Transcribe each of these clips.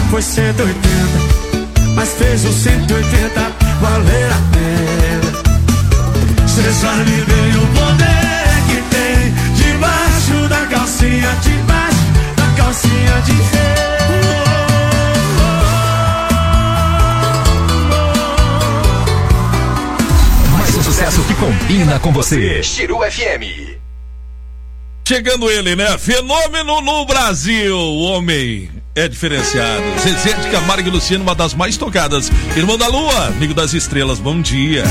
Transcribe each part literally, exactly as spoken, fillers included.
foi cento e oitenta, mas fez o cento e oitenta valer a pena. Cê sabe bem o poder que tem debaixo da calcinha, debaixo da calcinha de rei. Mais um sucesso que combina com você. Chiru F M. Chegando ele, né? Fenômeno no Brasil. O homem é diferenciado. Zezé de Camargo e Luciano, uma das mais tocadas. Irmão da Lua, amigo das estrelas, bom dia.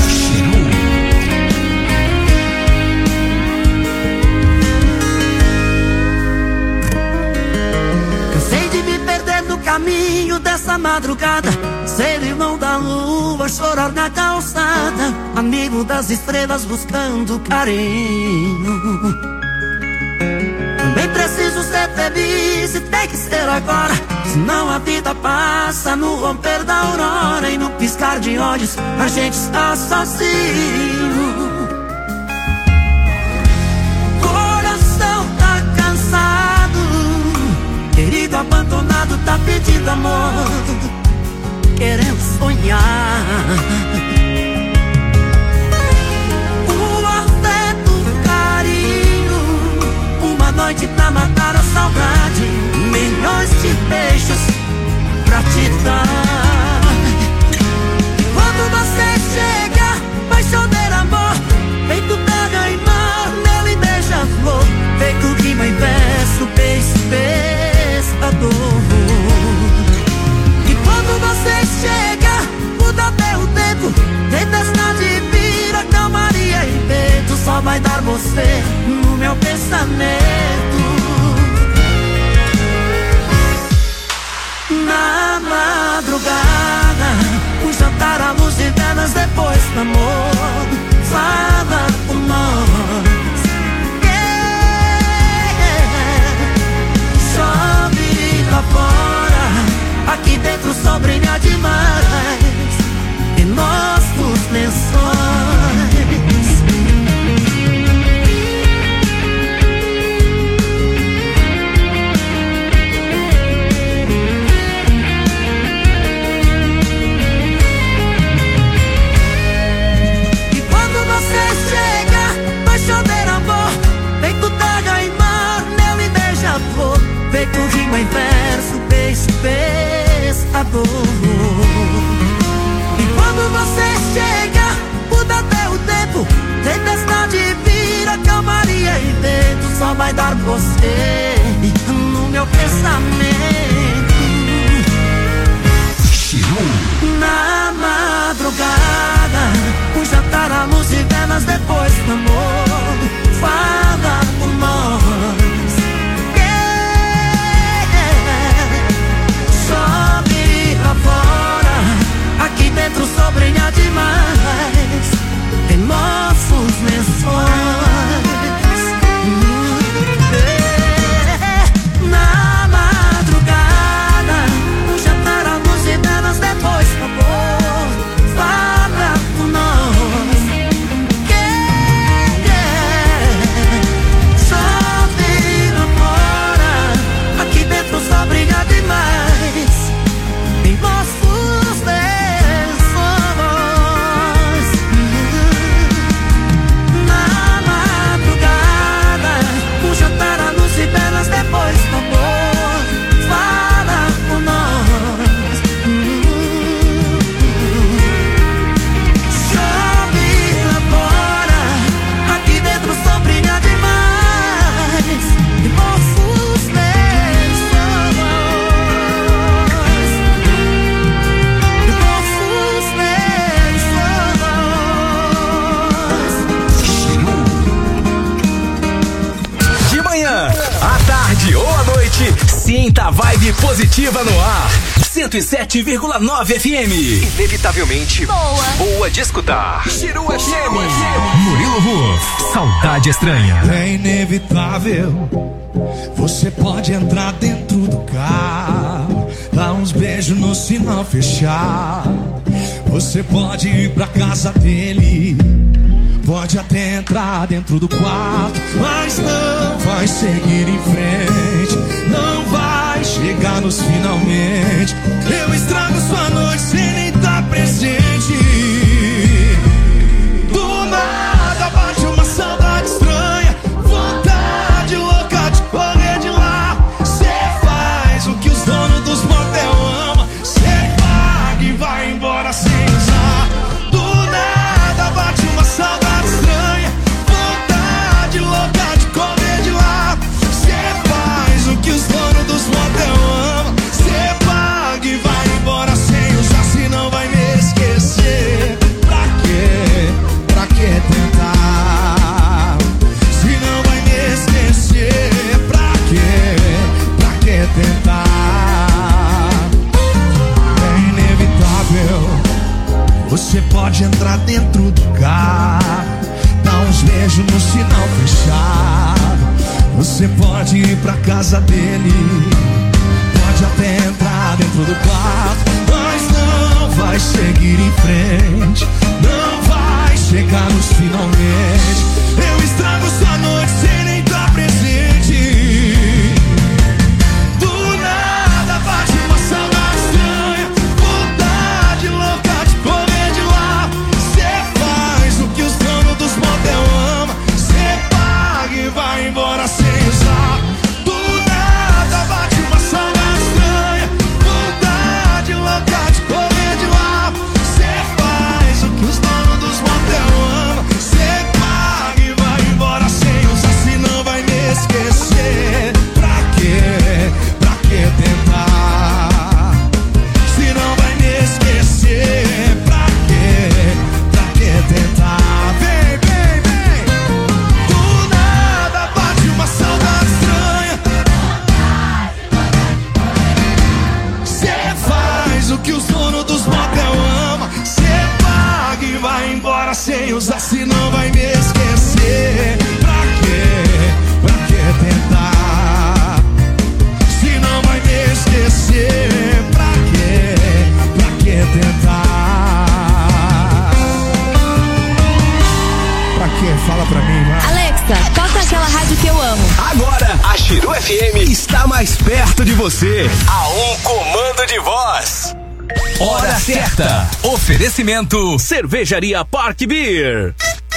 Cansei de me perder no caminho dessa madrugada, ser irmão da lua, chorar na calçada, amigo das estrelas buscando carinho. Também preciso ser feliz e tem que ser agora, senão a vida passa no romper da aurora e no piscar de olhos a gente está sozinho. Coração tá cansado, querido abandonado tá pedindo amor, querendo sonhar. Noite pra matar a saudade, milhões de beijos pra te dar. E quando você chega, vai chover amor, feito terra e mar, nele beija-flor, feito rima e verso, beijo, pescador. E quando você chega, muda até o tempo, tempestade vira calmaria e vento, só vai dar você no meu pensamento. Na madrugada, um jantar à luz de velas depois do amor, fala por nós. Yeah. Chove lá fora, aqui dentro o sol brilha demais em nossos lençóis. Feito rima em verso, beijo, pescador. E quando você chega, muda até o tempo, tempestade vira calmaria e vento, só vai dar você no meu pensamento. Na madrugada, um jantar à luz de velas depois do amor, fala por nós. Fora, aqui dentro só brilha demais em nossos lençóis. Na madrugada, um jantar à luz de velas depois do amor, fala por nós. Chove lá fora, aqui dentro só brilha demais em nossos lençóis. Na madrugada, um jantar à luz de velas depois do amor, fala por nós. Chove lá fora, aqui dentro só brilha demais em nossos lençóis. De manhã, à tarde ou à noite, sinta a vibe positiva no ar. cento e sete vírgula nove F M. Inevitavelmente boa. Boa de escutar. Chiru F M. Murilo Ruf, Saudade Estranha. É inevitável, você pode entrar dentro do carro, dar uns beijos no sinal fechar. Você pode ir pra casa dele, pode até entrar dentro do quarto, mas não vai seguir em frente, não vai chegar nos finalmente. Você pode entrar dentro do carro, dar uns beijos no sinal fechado. Você pode ir pra casa dele, pode até entrar dentro do quarto, mas não vai seguir em frente, não vai chegar nos finalmente. Eu estrago sua noite sem nem estar presente. Do nada bate uma saudade estranha, vontade louca de correr de lá. Cê faz o que os donos dos motel amam, cê paga e vai embora sem usar. Do nada bate uma saudade estranha, vontade louca de correr de lá. Cê faz o que os donos dos motel amam, cê paga e vai embora sem usar. Se não vai me esquecer, pra quê? Pra que tentar? Se não vai me esquecer, pra quê? Pra que tentar? Vem, vem, vem. Do nada bate uma saudade estranha, cê faz o que os donos dos motel amam, cê paga e vai embora sem usar. Se não vai me esquecer, pra quê? Pra que tentar? Se não vai me esquecer, pra quê? Pra que tentar? Pra quê? Fala pra mim, vai. Alexa, toca aquela rádio que eu amo. Agora, a Chiru F M está mais perto de você. A um comando de voz. Hora certa. Oferecimento Cervejaria Park Beer.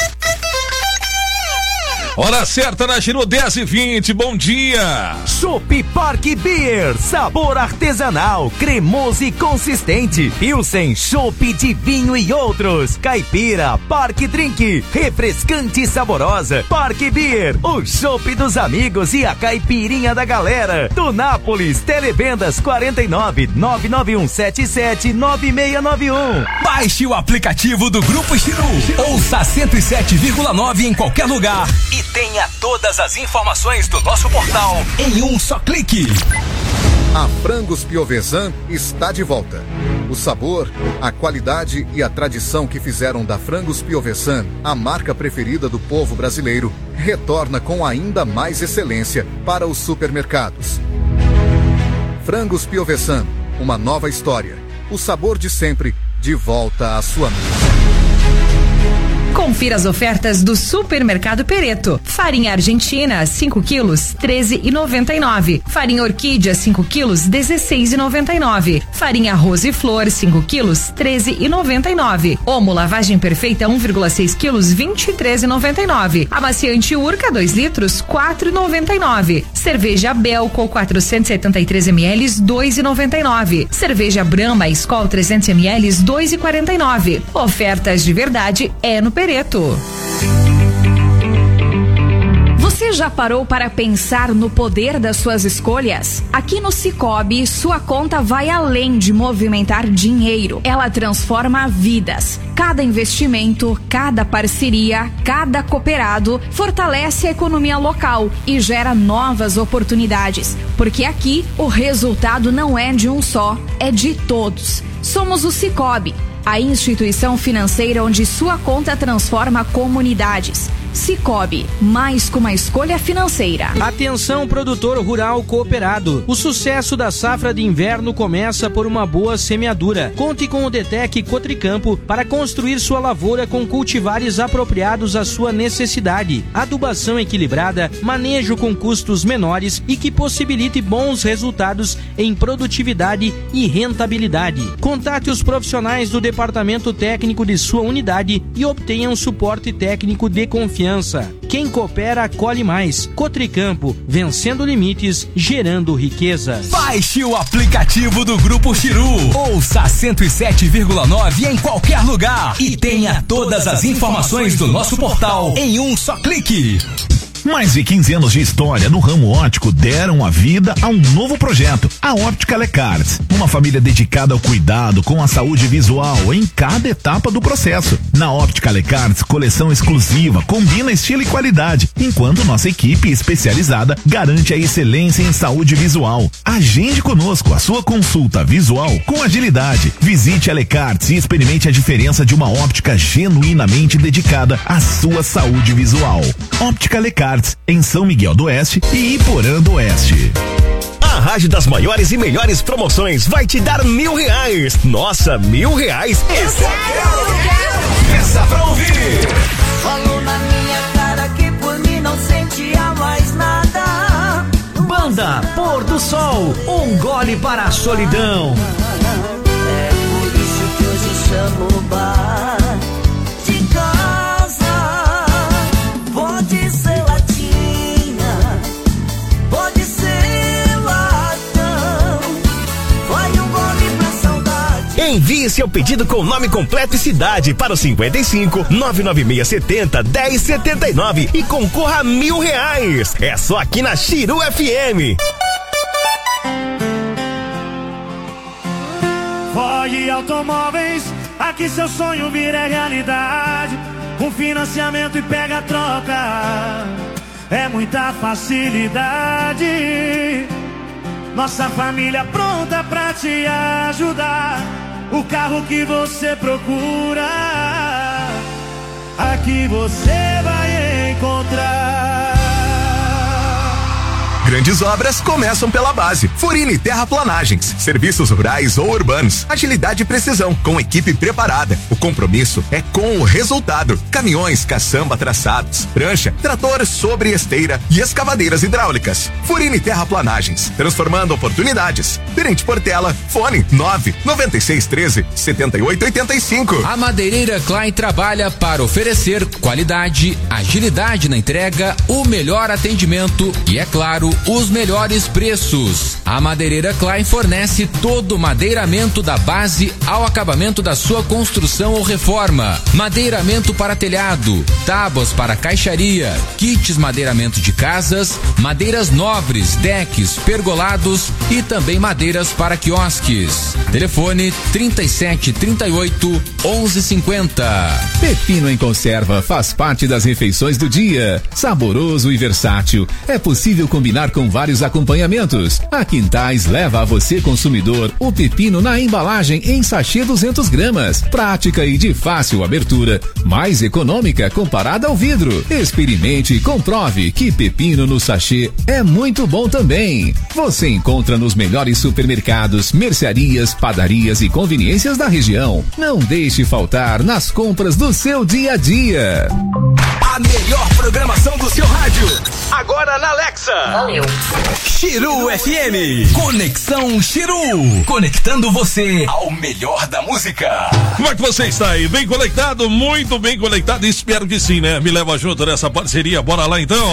Hora certa na Chiru, dez e vinte, bom dia. Chopp Park Beer, sabor artesanal, cremoso e consistente. Pilsen, chopp de vinho e outros. Caipira, Park Drink, refrescante e saborosa. Park Beer, o chopp dos amigos e a caipirinha da galera. Do Nápoles, televendas quarenta e nove, nove nove um sete sete, nove seis nove um. Baixe o aplicativo do Grupo Chiru. Ouça cento e sete vírgula nove em qualquer lugar e tenha todas as informações do nosso portal em um só clique. A Frangos Piovesan está de volta. O sabor, a qualidade e a tradição que fizeram da Frangos Piovesan a marca preferida do povo brasileiro retorna com ainda mais excelência para os supermercados. Frangos Piovesan, uma nova história. O sabor de sempre, de volta à sua mesa. Confira as ofertas do Supermercado Pereto. Farinha argentina, cinco quilos, treze e noventa e nove. Farinha orquídea, cinco quilos, dezesseis e noventa e nove. Farinha Rose Flor, cinco quilos, treze e noventa e nove. Omo lavagem perfeita, um vírgula seis quilos, vinte e três e noventa e nove. Amaciante Urca, dois litros, quatro e noventa e nove. Cerveja Belco, quatrocentos e setenta e três mililitros, dois e noventa e nove. Cerveja Brahma Skol, trezentos mililitros, dois e quarenta e nove. Ofertas de verdade é no Pereto. Você já parou para pensar no poder das suas escolhas? Aqui no Sicoob, sua conta vai além de movimentar dinheiro. Ela transforma vidas. Cada investimento, cada parceria, cada cooperado fortalece a economia local e gera novas oportunidades. Porque aqui o resultado não é de um só, é de todos. Somos o Sicoob, a instituição financeira onde sua conta transforma comunidades. Sicoob, mais que uma escolha financeira. Atenção, produtor rural cooperado. O sucesso da safra de inverno começa por uma boa semeadura. Conte com o Detec Cotricampo para construir sua lavoura com cultivares apropriados à sua necessidade. Adubação equilibrada, manejo com custos menores e que possibilite bons resultados em produtividade e rentabilidade. Contate os profissionais do departamento técnico de sua unidade e obtenha um suporte técnico de confiança. Quem coopera, colhe mais. Cotricampo, vencendo limites, gerando riqueza. Baixe o aplicativo do Grupo Chiru. Ouça cento e sete vírgula nove em qualquer lugar e tenha todas as informações do nosso portal em um só clique. Mais de quinze anos de história no ramo óptico deram a vida a um novo projeto, a Óptica Lecarts. Uma família dedicada ao cuidado com a saúde visual em cada etapa do processo. Na Óptica Lecarts, coleção exclusiva, combina estilo e qualidade, enquanto nossa equipe especializada garante a excelência em saúde visual. Agende conosco a sua consulta visual com agilidade. Visite a Lecarts e experimente a diferença de uma óptica genuinamente dedicada à sua saúde visual. Óptica Lecarts, em São Miguel do Oeste e Iporã do Oeste. A Rádio das maiores e melhores promoções vai te dar mil reais. Nossa, mil reais? Esse eu quero! Peça pra ouvir! Falou na minha cara que por mim não sentia mais nada. Banda Pôr do Sol, um gole para a solidão. É por isso que hoje chamo o bar de casa. Pode ser latinha, pode ser latão. Vai um gole pra saudade. Envie seu pedido com nome completo e cidade para o cinquenta e cinco, nove nove seis setenta, dez setenta e nove e concorra a mil reais. É só aqui na Chiru F M. Ford Automóveis, aqui seu sonho vira realidade. Com financiamento e pega a troca, é muita facilidade. Nossa família pronta pra te ajudar. O carro que você procura, aqui você vai encontrar. Grandes obras começam pela base. Furini Terraplanagens, serviços rurais ou urbanos, agilidade e precisão, com equipe preparada. O compromisso é com o resultado. Caminhões, caçamba traçados, prancha, trator sobre esteira e escavadeiras hidráulicas. Furini Terraplanagens, transformando oportunidades. Tenente Portela, fone nove nove seis um três, sete oito oito cinco. A Madeireira Klein trabalha para oferecer qualidade, agilidade na entrega, o melhor atendimento e, é claro, os melhores preços. A Madeireira Klein fornece todo o madeiramento da base ao acabamento da sua construção ou reforma. Madeiramento para telhado, tábuas para caixaria, kits madeiramento de casas, madeiras nobres, decks, pergolados e também madeiras para quiosques. Telefone trinta e sete, trinta e oito, onze cinquenta. Pepino em conserva faz parte das refeições do dia. Saboroso e versátil. É possível combinar com vários acompanhamentos. A Quintais leva a você, consumidor, o pepino na embalagem em sachê duzentas gramas. Prática e de fácil abertura. Mais econômica comparada ao vidro. Experimente e comprove que pepino no sachê é muito bom também. Você encontra nos melhores supermercados, mercearias, padarias e conveniências da região. Não deixe faltar nas compras do seu dia a dia. A melhor programação do seu rádio, agora na Alexa. Valeu. Chiru F M. Conexão Chiru. Conectando você ao melhor da música. Como é que você está aí? Bem conectado? Muito bem conectado? Espero que sim, né? Me leva junto nessa parceria. Bora lá então.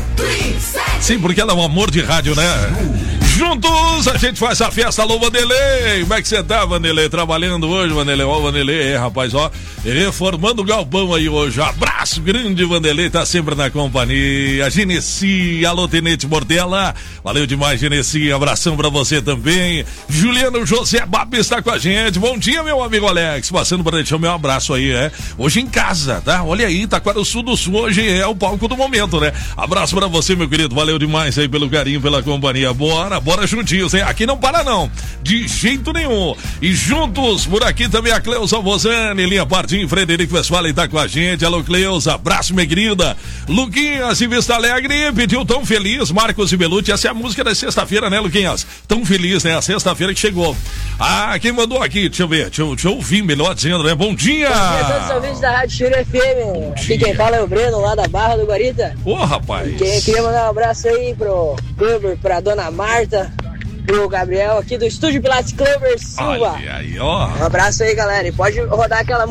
Sim, porque ela é um amor de rádio, né? Juntos a gente faz a festa. Alô, Vanderlei, como é que você tá, Vanderlei? Trabalhando hoje, Vanderlei? Ó, Vanderlei, é, rapaz, ó, reformando o galpão aí hoje. Abraço grande, Vanderlei, tá sempre na companhia. Genesi, alô, Tenente Portela, valeu demais, Genesi, abração pra você também. Juliano José Bab está com a gente. Bom dia, meu amigo Alex, passando pra deixar o meu abraço aí, é, hoje em casa, tá? Olha aí, Taquaraçu do Sul, hoje é o palco do momento, né? Abraço pra você, meu querido, valeu demais aí pelo carinho, pela companhia. Bora, bora. Bora juntinhos, hein? Aqui não para não, de jeito nenhum. E juntos, por aqui também a Cleusa Vozani, Linha Partim, Frederico Westphalen tá com a gente. Alô, Cleusa, abraço, minha querida. Luquinhas e Vista Alegre pediu Tão Feliz, Marcos e Belucci. Essa é a música da sexta-feira, né, Luquinhas? Tão Feliz, né? A sexta-feira que chegou. Ah, quem mandou aqui? Deixa eu ver, deixa eu, deixa eu ouvir melhor dizendo, né? Bom dia! Bom dia a todos os ouvintes da Rádio Chiru F M. Aqui quem fala é o Breno, lá da Barra do Guarita. Ô, oh, rapaz! Quem queria mandar um abraço aí pro Clubber, pra dona Marta, pro Gabriel aqui do Estúdio Pilates Clubber Silva. Olha aí, ó. Um abraço aí, galera. E pode rodar aquela música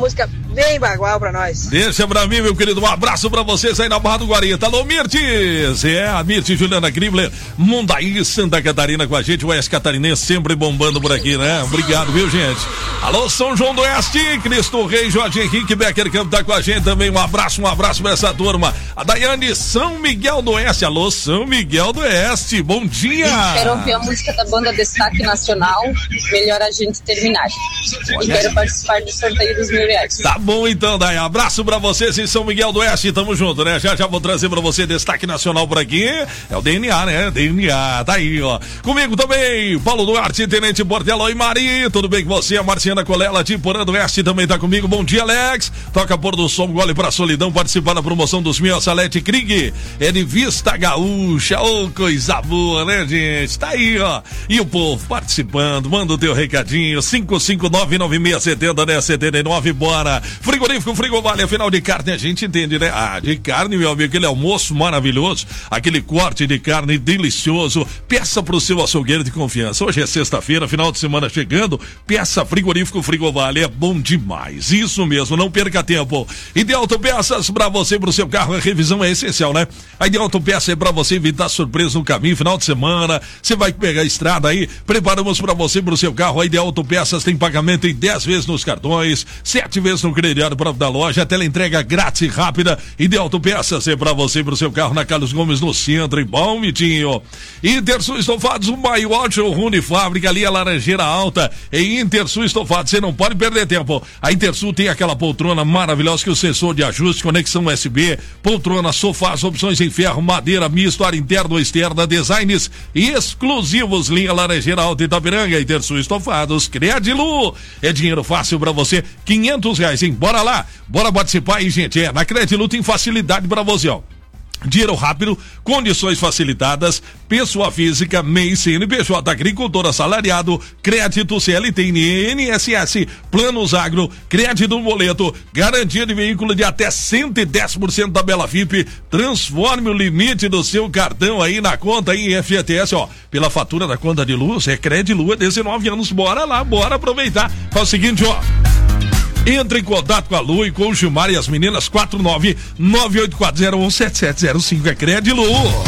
Vem Bagual pra nós. Deixa pra mim, meu querido, um abraço pra vocês aí na Barra do Guarita. Alô, Mirtes! É, a Mirtes, Juliana Gribler, Mundaí, Santa Catarina com a gente, o Oeste Catarinense sempre bombando por aqui, né? Obrigado, viu, gente? Alô, São João do Oeste, Cristo Rei, Jorge Henrique, Becker Campo tá com a gente também, um abraço, um abraço pra essa turma. A Daiane, São Miguel do Oeste, alô, São Miguel do Oeste, bom dia! Quero ouvir a música da banda Destaque Nacional, melhor a gente terminar. E quero participar do sorteio dos mil reais. Tá bom então, Dai, abraço pra vocês em São Miguel do Oeste, tamo junto, né? Já já vou trazer pra você Destaque Nacional por aqui, é o D N A, né? D N A, tá aí, ó. Comigo também, Paulo Duarte, Tenente Portela e Mari, tudo bem com você? A Marciana Colela de Porã do Oeste também tá comigo, bom dia, Alex. Toca Pôr do Som, gole pra solidão, participar da promoção dos mil, Salete Krieg, é de Vista Gaúcha, ô, oh, coisa boa, né, gente? Tá aí, ó. E o povo participando, manda o teu recadinho, cinco cinco nove nove seis sete zero, né, setenta e nove, bora. Frigorífico Frigovale, afinal de carne a gente entende, né? Ah, de carne, meu amigo, aquele almoço maravilhoso, aquele corte de carne delicioso, peça pro seu açougueiro de confiança. Hoje é sexta-feira, final de semana chegando, peça Frigorífico Frigovale, é bom demais, isso mesmo, não perca tempo. Ideal Autopeças, pra você e pro seu carro, a revisão é essencial, né? A Ideal Autopeças é pra você evitar surpresa no caminho, final de semana, você vai pegar a estrada aí, preparamos pra você e pro seu carro, a Ideal Autopeças tem pagamento em dez vezes nos cartões, sete vezes no crediário próprio da loja, tela entrega grátis e rápida. Ideal Autopeças é pra você e pro seu carro na Carlos Gomes no centro, em Bom Mitinho. Intersul Estofados, o maior showroom de fábrica ali, a Laranjeira Alta, em Intersul Estofados, você não pode perder tempo. A Intersul tem aquela poltrona maravilhosa que o sensor de ajuste, conexão U S B, poltrona, sofás, opções em ferro, madeira, misto, área interna ou externa, designs exclusivos, linha Laranjeira Alta Itapiranga, Intersul Estofados, Credilu, é dinheiro fácil pra você, quinhentos reais, hein? Bora lá, bora participar aí, gente, é, na Credilu tem facilidade pra você, ó. Dinheiro rápido, condições facilitadas, pessoa física, M E I, C N P J, agricultor assalariado, crédito C L T, N S S, planos agro, crédito no boleto, garantia de veículo de até cento e dez por cento da Bela F I P, transforme o limite do seu cartão aí na conta aí em F G T S, ó, pela fatura da conta de luz, é Credilu, é dezenove anos, bora lá, bora aproveitar. Faz o seguinte, ó. Entre em contato com a Lu e com o Gilmar e as meninas, quatro nove nove oito quatro zero um sete sete zero cinco, é Credilu.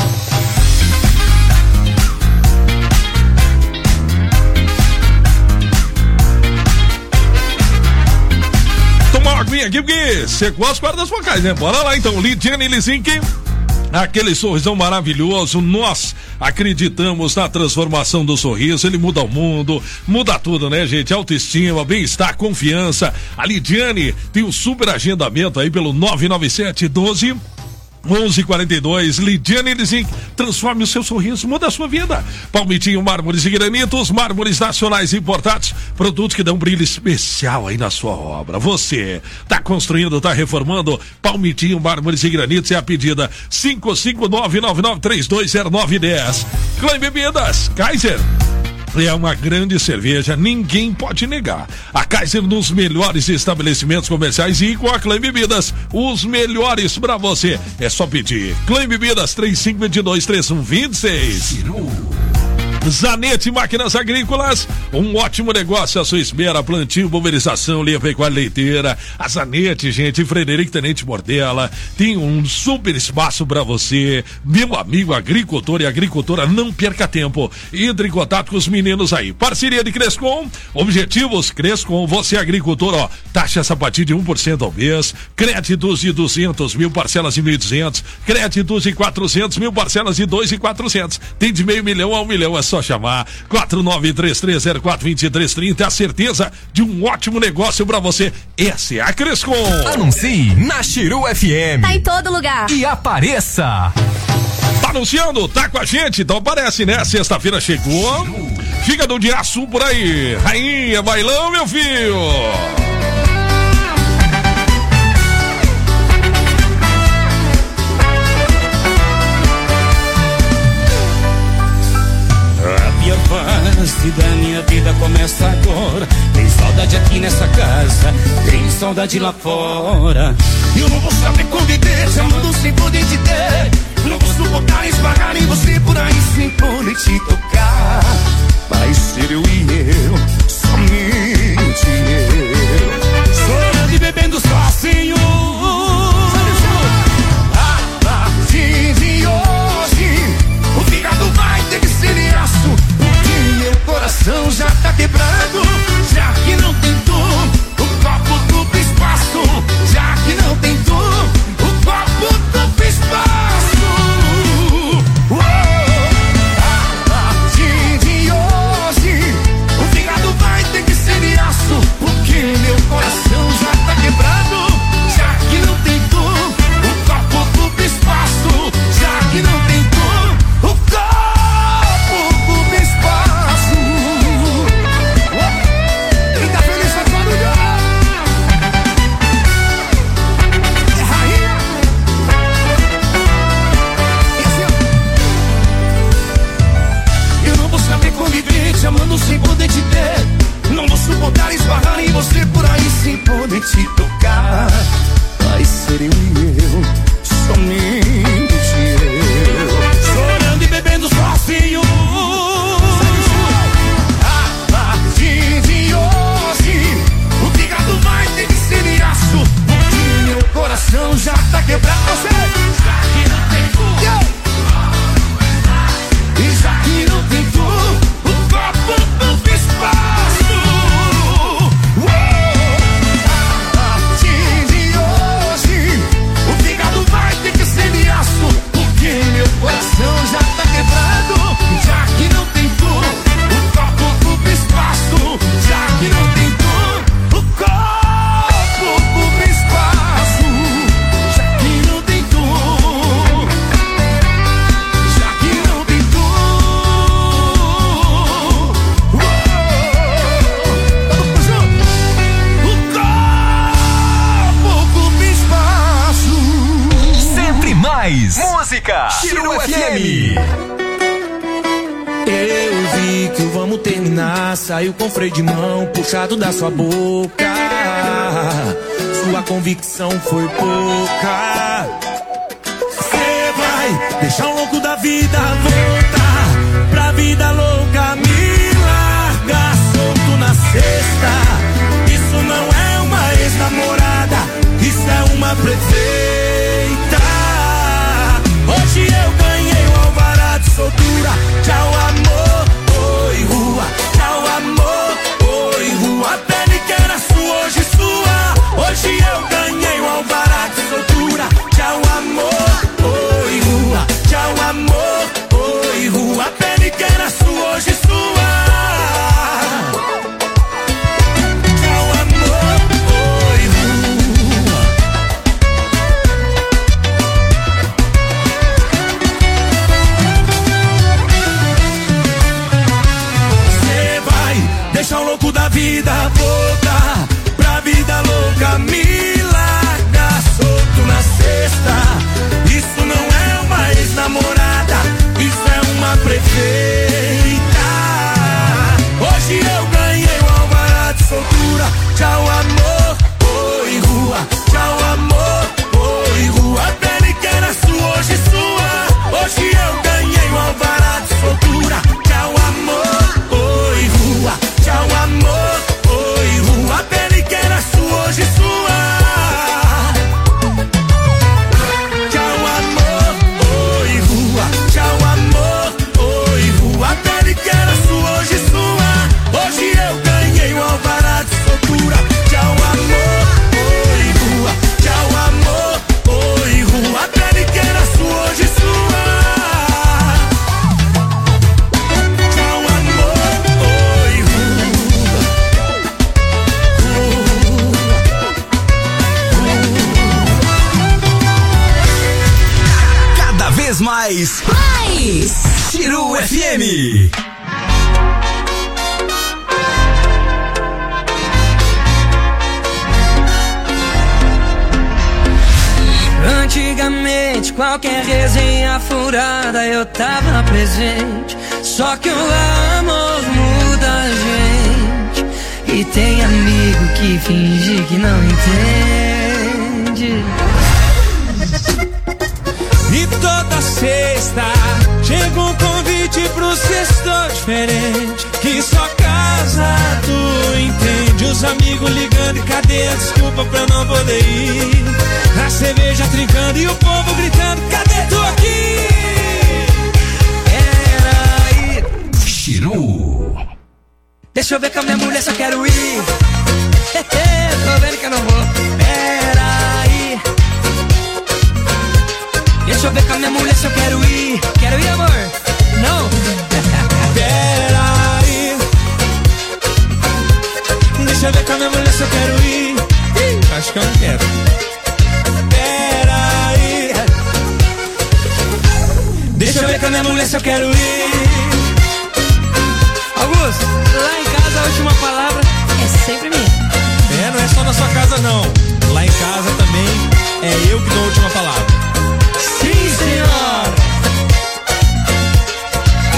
Tomar uma aguinha aqui porque secou as cordas vocais, né? Bora lá então, Lidiane Lizink. Aquele sorrisão maravilhoso, nós acreditamos na transformação do sorriso, ele muda o mundo, muda tudo, né, gente? Autoestima, bem-estar, confiança. A Lidiane tem um super agendamento aí pelo nove nove sete doze onze quarenta e dois, Lidiane Lizink, transforme o seu sorriso, muda a sua vida. Palmitinho Mármores e Granitos, mármores nacionais importados, produtos que dão um brilho especial aí na sua obra. Você tá construindo, tá reformando, Palmitinho Mármores e Granitos é a pedida, cinco cinco nove nove nove três dois zero nove um zero. Klein Bebidas, Kaiser. É uma grande cerveja, ninguém pode negar. A Kaiser nos melhores estabelecimentos comerciais e com a Klein Bebidas, os melhores pra você. É só pedir. Klein Bebidas, três cinco dois, três um dois seis. Zanete Máquinas Agrícolas, um ótimo negócio à sua espera, plantio, pulverização, linha pecuária leiteira. A Zanete, gente, Frederico Tenente Mordela, tem um super espaço para você, meu amigo agricultor e agricultora, não perca tempo, entre em contato com os meninos aí. Parceria de Crescom, objetivos Crescom, você agricultor, ó, taxa a partir de um por cento ao mês, créditos de duzentos mil, parcelas de mil e duzentos, créditos de quatrocentos mil, parcelas de dois e quatrocentos, tem de meio milhão a um milhão, é só chamar quatro nove três três zero quatro dois três três zero, a certeza de um ótimo negócio pra você. Essa é a Crescom. Anuncie na Chiru F M. Tá em todo lugar. E apareça. Tá anunciando? Tá com a gente? Então aparece, né? Sexta-feira chegou. Fica do dia sul por aí. Rainha, bailão, meu filho. A fase da minha vida começa agora. Tem saudade aqui nessa casa, tem saudade lá fora. Eu não vou saber conviver se amando sem poder te ter. Não vou suportar esbarrar em você por aí sem poder te tocar. Vai ser eu e eu, somente eu. Chorando e bebendo só te tocar, vai ser eu e eu, somente eu. Chorando e bebendo sozinho. A partir de hoje, o fígado vai ter que ser de aço, porque meu coração já tá quebrado. Já que não tem tu, e já que não tem tu, o copo não tem espaço. A partir de hoje, o fígado vai ter que ser de aço, porque meu coração já tá quebrado. Já que não tem tu, o copo ocupa espaço. Já que não tem tu, o copo ocupa espaço. Já que não tem tu, já que não tem tu, o copo ocupa espaço. Sempre mais música. Chiru F M. Eu vi que o vamos terminar saiu com freio de mão puxado da sua boca. Sua convicção foi pouca. Você vai deixar o louco da vida voltar pra vida louca, me larga solto na sexta. Isso não é uma ex-namorada, isso é uma prefeita. Hoje eu ganhei o alvará de soltura. Tchau amor, oi rua. Tchau amor, oi rua. A pele que era sua, hoje sua. Hoje eu ganhei o alvará de soltura. Tchau amor, oi rua. Tchau amor, oi rua. A pele que era sua, hoje sua. Tchau amor, oi rua. Cê vai deixar o louco da vida voltar pra vida louca, me larga solto na sexta. Isso não é uma ex-namorada, isso é uma prefeita. Hoje eu ganhei o alvará de soltura. Tchau amor, oi rua. Tchau amor, oi rua. A pele que era sua, hoje sua. Hoje eu ganhei o alvará de soltura. Tchau amor, oi rua. Tchau amor, oi rua. A pele que era sua, hoje sua. Tchau amor, oi rua. Tchau amor, oi rua. A pele que era sua, hoje sua. Hoje eu ganhei o alvará de soltura. Tchau amor, oi rua. Tchau amor, oi rua. A pele que era sua, hoje sua. Tchau amor, oi rua. Cada vez mais. Mais. Chiru F M. Antigamente, qualquer resenha furada eu tava presente. Só que o amor muda a gente. E tem amigo que finge que não entende. E toda sexta chega um convite pro sextor diferente, que só casa tu entende. Os amigos ligando e cadê a desculpa pra não poder ir? A cerveja trincando e o povo gritando, cadê tu aqui? Era aí. Chiru. Deixa eu ver com a minha mulher se eu quero ir. Tô vendo que eu não vou. Peraí. Deixa eu ver com a minha mulher se eu quero ir. Quero ir, amor? Não? Peraí. Deixa eu ver com a minha mulher se eu quero ir. Ih, acho que eu não quero. Peraí. Deixa eu ver com a minha mulher se eu quero ir. Augusto, lá em casa a última palavra é sempre minha. É, não é só na sua casa não. Lá em casa também é eu que dou a última palavra. Sim, senhora.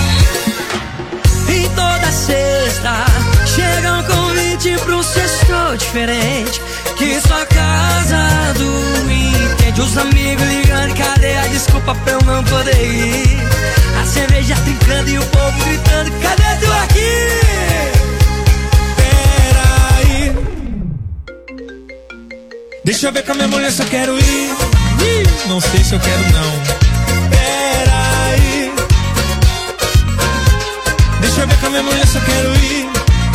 E toda sexta chega um convite pro sextor tô diferente, que sua casa do entende. Os amigos ligando, cadê a desculpa pra eu não poder ir? A cerveja trincando e o povo gritando, cadê tu aqui? Peraí, deixa eu ver com a minha mulher se eu quero ir. Ih, não sei se eu quero não. Peraí, deixa eu ver com a minha mulher se eu quero ir.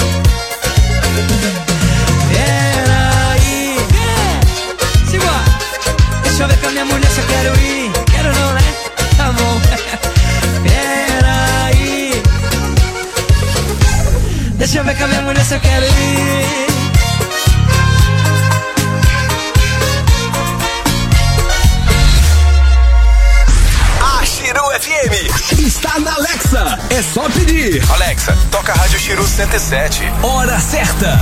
Peraí, é. Simbora. Deixa eu ver com a minha mulher se eu quero ir. Quero não, né? Tá bom. Peraí, deixa eu ver com a minha mulher se eu quero ir. Chiru F M está na Alexa. É só pedir. Alexa, toca a Rádio Chiru cento e sete. Hora certa.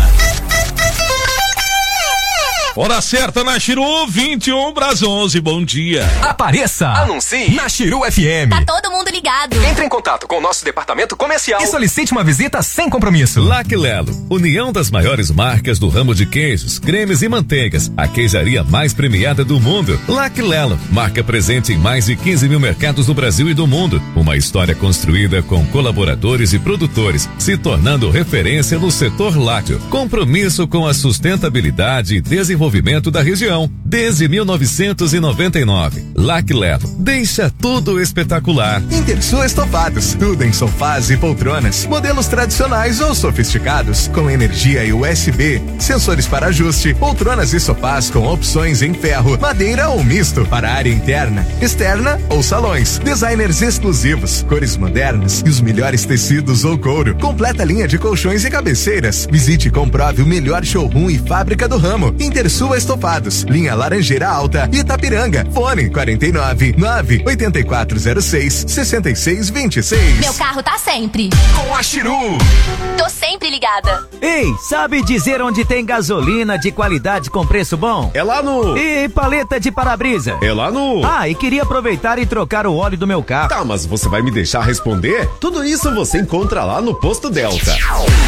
Hora certa na Chiru, vinte e um para as onze. Bom dia. Apareça. Anuncie na Chiru F M. Tá todo mundo ligado. Entre em contato com o nosso departamento comercial e solicite uma visita sem compromisso. Lac Lelo, união das maiores marcas do ramo de queijos, cremes e manteigas. A queijaria mais premiada do mundo. Lac Lelo, marca presente em mais de quinze mil mercados do Brasil e do mundo. Uma história construída com colaboradores e produtores, se tornando referência no setor lácteo. Compromisso com a sustentabilidade e desenvolvimento da região desde mil novecentos e noventa e nove. Lac Lelo, deixa tudo espetacular. Intersul Estofados, tudo em sofás e poltronas, modelos tradicionais ou sofisticados, com energia e U S B, sensores para ajuste, poltronas e sofás com opções em ferro, madeira ou misto, para área interna, externa ou salões, designers exclusivos, cores modernas e os melhores tecidos ou couro, completa linha de colchões e cabeceiras. Visite e comprove o melhor showroom e fábrica do ramo. Intersul Estofados, linha Laranjeira Alta, Itapiranga, fone quarenta e nove, nove oito quatro zero seis, sessenta e seis vinte e seis. Meu carro tá sempre com a Chiru. Tô sempre ligada. Ei, sabe dizer onde tem gasolina de qualidade com preço bom? É lá no... E paleta de para-brisa? É lá no... Ah, e queria aproveitar e trocar o óleo do meu carro. Tá, mas você vai me deixar responder? Tudo isso você encontra lá no Posto Delta.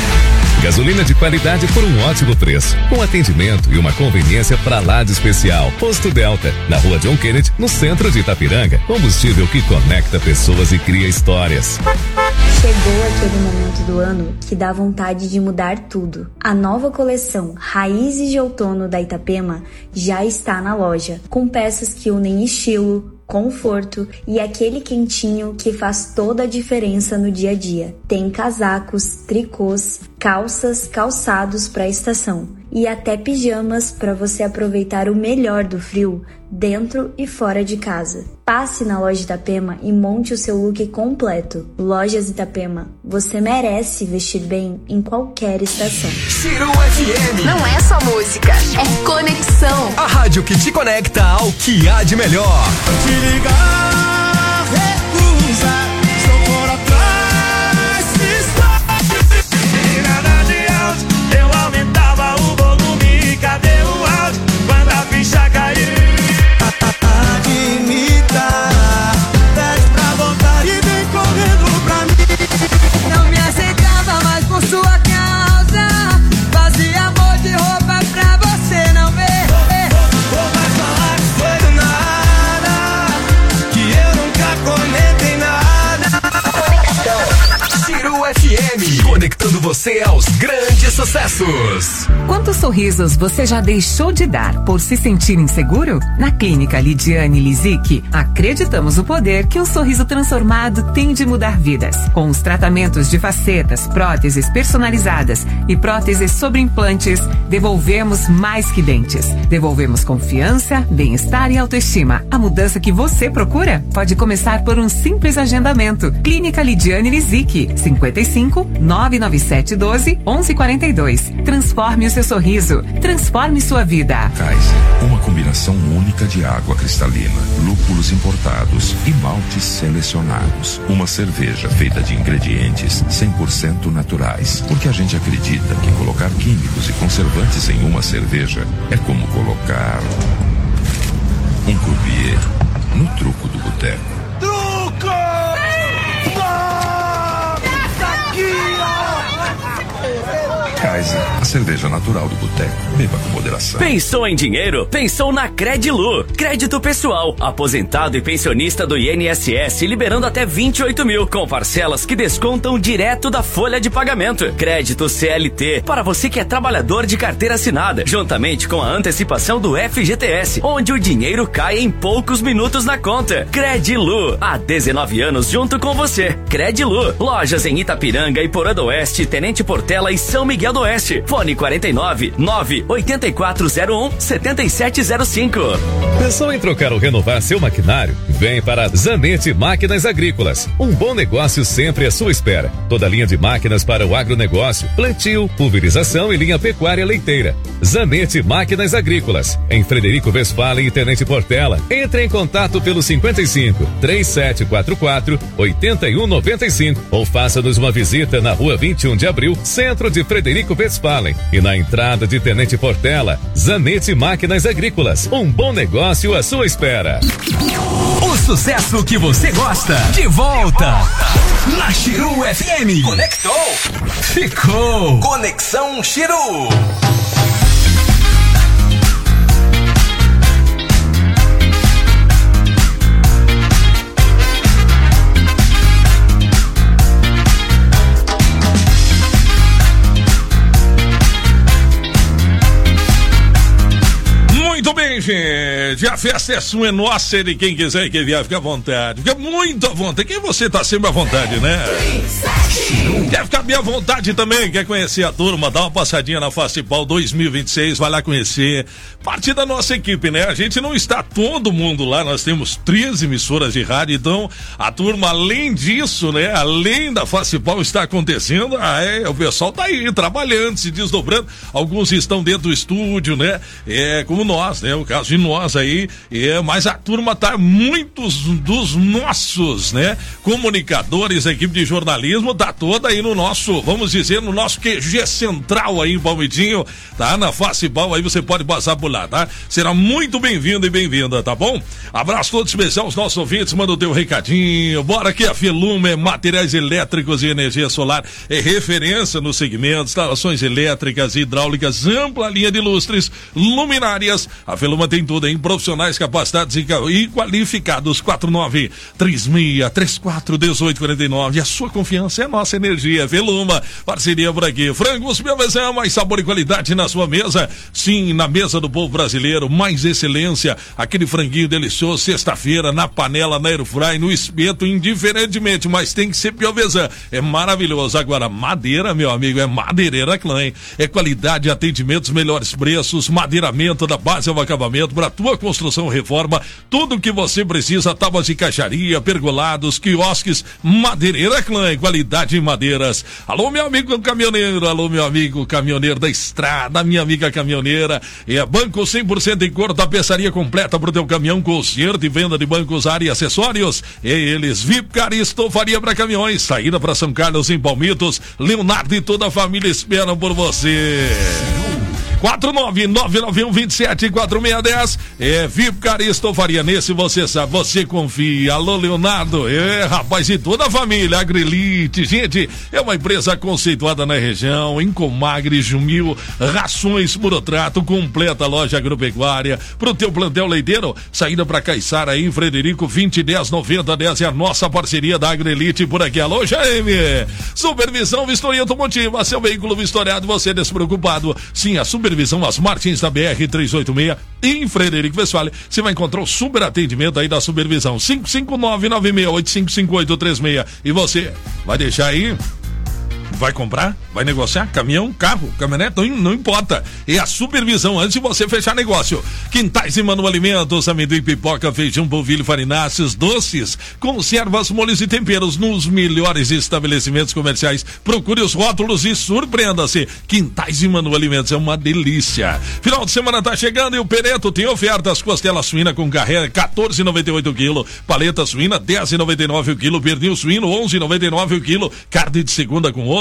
Gasolina de qualidade por um ótimo preço, com atendimento e uma conveniência pra lá de especial. Posto Delta, na rua John Kennedy, no centro de Itapiranga. Combustível que conecta pessoas e cria histórias. Chegou aquele momento do ano que dá vontade de mudar tudo. A nova coleção Raízes de Outono da Itapema já está na loja, com peças que unem estilo, conforto e aquele quentinho que faz toda a diferença no dia a dia. Tem casacos, tricôs, calças, calçados para a estação e até pijamas para você aproveitar o melhor do frio dentro e fora de casa. Passe na loja Itapema e monte o seu look completo. Lojas Itapema, você merece vestir bem em qualquer estação. Chiru F M. Não é só música, é conexão. A rádio que te conecta ao que há de melhor. Te ligar, recusa, estou por atrás, está. E nada adianta, eu aumentava o volume, cadê o áudio quando a ficha caiu? Admita, pede pra voltar e vem correndo pra mim. Não me aceitava mais por sua causa, fazia amor de roupa pra você não ver. Vou mais falar que foi do nada, que eu nunca comentei nada. Conexão Chiru F M, conectando você aos grandes sucessos. Quantos sorrisos você já deixou de dar por se sentir inseguro? Na Clínica Lidiane Lizic, acreditamos no poder que um sorriso transformado tem de mudar vidas. Com os tratamentos de facetas, próteses personalizadas e próteses sobre implantes, devolvemos mais que dentes. Devolvemos confiança, bem-estar e autoestima. A mudança que você procura pode começar por um simples agendamento. Clínica Lidiane Lizic, cinquenta e cinco, nove nove sete um dois, onze quarenta e dois. Transforme o seu sorriso. Transforme sua vida. Kaiser, uma combinação única de água cristalina, lúpulos importados e maltes selecionados. Uma cerveja feita de ingredientes cem por cento naturais. Porque a gente acredita que colocar químicos e conservantes em uma cerveja é como colocar um croupier no truco do boteco. Truco! Essa aqui, ó! Kaiser, a cerveja natural do boteco. Beba com moderação. Pensou em dinheiro? Pensou na Credilu. Crédito pessoal, aposentado e pensionista do I N S S liberando até vinte e oito mil, com parcelas que descontam direto da folha de pagamento. Crédito C L T, para você que é trabalhador de carteira assinada, juntamente com a antecipação do F G T S, onde o dinheiro cai em poucos minutos na conta. Credilu, há dezenove anos junto com você. Credilu, lojas em Itapiranga, Iporã do Oeste, Tenente Portela e São Miguel do Oeste. Fone quarenta e nove, nove oito quatro zero um, sete sete zero cinco. Pensou em trocar ou renovar seu maquinário? Vem para Zanetti Máquinas Agrícolas. Um bom negócio sempre à sua espera. Toda linha de máquinas para o agronegócio, plantio, pulverização e linha pecuária leiteira. Zanetti Máquinas Agrícolas, em Frederico Westphalen e Tenente Portela. Entre em contato pelo cinquenta e cinco, trinta e sete quarenta e quatro, oitenta e um noventa e cinco ou faça-nos uma visita na rua vinte e um de abril, centro de Frederico Westphalen, e na entrada de Tenente Portela. Zanetti Máquinas Agrícolas, um bom negócio à sua espera. O sucesso que você gosta, de volta na Chiru F M. Conectou? Ficou. Conexão Chiru. Muito bem, gente, a festa é sua, é nossa, e quem quiser e quem vier, fica à vontade, fica muito à vontade, quem você tá sempre à vontade, né? Quer ficar bem à vontade também, quer conhecer a turma, dá uma passadinha na Fastball dois mil e vinte e seis, vai lá conhecer, parte da nossa equipe, né? A gente não está todo mundo lá, nós temos treze emissoras de rádio, então a turma, além disso, né, além da Fastball está acontecendo, ah, é, o pessoal tá aí, trabalhando, se desdobrando, alguns estão dentro do estúdio, né, é, como nós, né, o caso de nós aí, é, mas a turma tá, muitos dos nossos, né, comunicadores, a equipe de jornalismo tá toda aí no nosso, vamos dizer, no nosso Q G central aí em Palmitinho, tá, na Fastball, aí você pode passar por lá, tá, será muito bem-vindo e bem-vinda, tá bom? Abraço todo especial aos nossos ouvintes, manda o teu recadinho, bora que a Feluma é materiais elétricos e energia solar, é referência no segmento, instalações elétricas e hidráulicas, ampla linha de lustres, luminárias, a Feluma tem tudo, hein? Profissionais capacitados e qualificados. Quatro nove três seis três quatro um oito quatro nove. A sua confiança é a nossa energia. Feluma, parceria por aqui. Frangos Piavezão, mais sabor e qualidade na sua mesa. Sim, na mesa do povo brasileiro, mais excelência. Aquele franguinho delicioso, sexta-feira, na panela, na airfry, no espeto, indiferentemente, mas tem que ser Piavezão. É maravilhoso. Agora, madeira, meu amigo, é Madeireira Clã. É qualidade, atendimentos, melhores preços, madeiramento da base ao acabamento, para tua construção, reforma, tudo o que você precisa, tábuas de caixaria, pergolados, quiosques, Madeireira Clã, qualidade em madeiras. Alô, meu amigo caminhoneiro, alô, meu amigo caminhoneiro da estrada, minha amiga caminhoneira, é banco cem por cento em cor, tapeçaria completa pro teu caminhão, conserto e venda de bancos, área e acessórios, é eles, Vipcar e estofaria para caminhões, saída para São Carlos em Palmitos, Leonardo e toda a família esperam por você. quatro nove nove nove um dois sete quatro seis um zero é Vipcar e estofaria, nesse você sabe, você confia. Alô, Leonardo, é rapaz, e toda a família, Agrelite, gente, é uma empresa conceituada na região, em Comagre, Jumil, rações, Murotrato, completa loja agropecuária, pro teu plantel leiteiro, saída pra Caiçara aí em Frederico, vinte, dez, noventa, dez, é a nossa parceria da Agrelite por aqui. Alô, Jaime, supervisão, vistoria automotiva, seu veículo vistoriado, você despreocupado, sim, a super Supervisão às Martins da B R trezentos e oitenta e seis em Frederico Westphalen. Você vai encontrar o super atendimento aí da supervisão. cinco cinco nove nove seis oito cinco cinco oito três seis. E você vai deixar aí? Vai comprar? Vai negociar? Caminhão, carro, caminhonete? Não, não importa. É a supervisão antes de você fechar negócio. Quintais e Manu Alimentos, amendoim, pipoca, feijão, polvilho, farináceos, doces, conservas, molhos e temperos nos melhores estabelecimentos comerciais. Procure os rótulos e surpreenda-se. Quintais e Manu Alimentos é uma delícia. Final de semana tá chegando e o Pereto tem ofertas. Costela suína com carré, quatorze reais e noventa e oito centavos o quilo. Paleta suína, dez reais e noventa e nove centavos o quilo. Pernil suíno, onze reais e noventa e nove centavos o quilo. Carne de segunda com osso,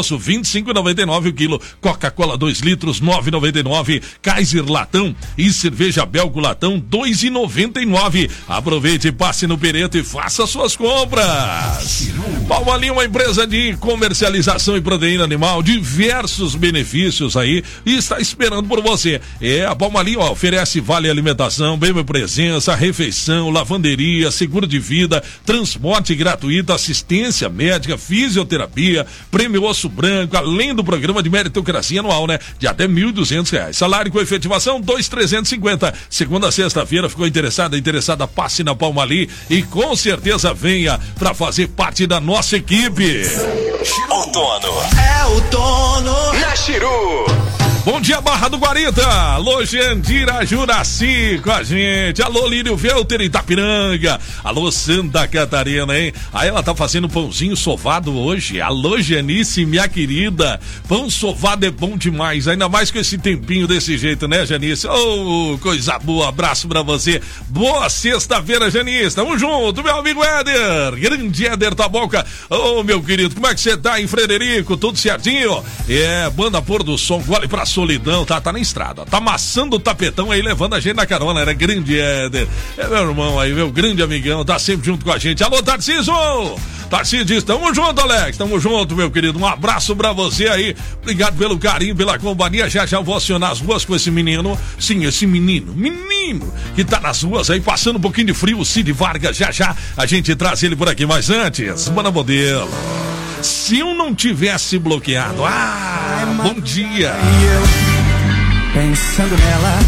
grosso, vinte e cinco reais e noventa e nove centavos o quilo. Coca-Cola dois litros, nove reais e noventa e nove centavos. Kaiser latão e cerveja Belgo latão, dois reais e noventa e nove centavos. Aproveite, passe no Pereto e faça suas compras. Palmalim, uma empresa de comercialização e proteína animal, diversos benefícios aí, e está esperando por você. É, a Palmalim, ó, oferece vale alimentação, bem presença, refeição, lavanderia, seguro de vida, transporte gratuito, assistência médica, fisioterapia, prêmio osso branco, além do programa de meritocracia anual, né? De até mil e duzentos reais. Salário com efetivação, dois mil trezentos e cinquenta. Segunda a sexta-feira, ficou interessada, interessada, passe na Palmalim e com certeza venha para fazer parte da nossa equipe. Outono. É outono na Chiru. Bom dia, Barra do Guarita. Alô, Jandira Juraci com a gente. Alô, Lírio Velter Itapiranga. Alô, Santa Catarina, hein? Aí ela tá fazendo pãozinho sovado hoje. Alô, Janice, minha querida. Pão sovado é bom demais. Ainda mais com esse tempinho desse jeito, né, Janice? Oh, coisa boa. Abraço pra você. Boa sexta-feira, Janice. Tamo junto, meu amigo Éder. Grande Éder Taboca. Ô, oh, meu querido, como é que você tá em Frederico? Tudo certinho? É, banda Pôr do Som, gole pra solidão, tá, tá na estrada, tá amassando o tapetão aí, levando a gente na carona, era grande Éder, é meu irmão aí, meu grande amigão, tá sempre junto com a gente. Alô, Tarcísio! Tarcísio diz, tamo junto, Alex, tamo junto, meu querido, um abraço pra você aí, obrigado pelo carinho, pela companhia, já já vou acionar as ruas com esse menino, sim, esse menino, menino, que tá nas ruas aí, passando um pouquinho de frio, o Cid Vargas, já já a gente traz ele por aqui, mas antes, bora modelo. Se eu não tivesse bloqueado, ah, bom dia. E eu, pensando nela,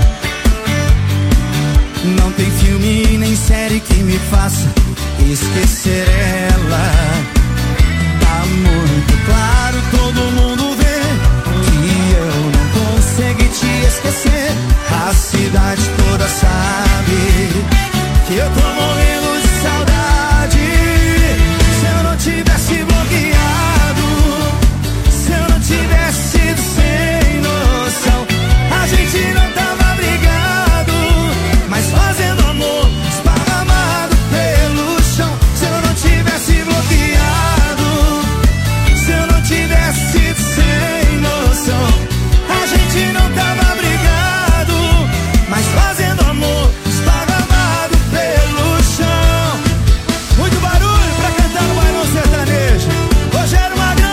não tem filme nem série que me faça esquecer ela. Tá muito claro, todo mundo vê que eu não consegui te esquecer. A cidade toda sabe que eu tô morrendo de saudade. Se eu não tivesse bloqueado, se eu não tivesse sido sem noção, a gente não tava brigado, mas fazendo amor esparramado pelo chão. Se eu não tivesse bloqueado, se eu não tivesse sido sem noção, a gente não tava brigado, mas fazendo amor esparramado pelo chão. Muito barulho pra cantar no bailão sertanejo. Rogério Magrão,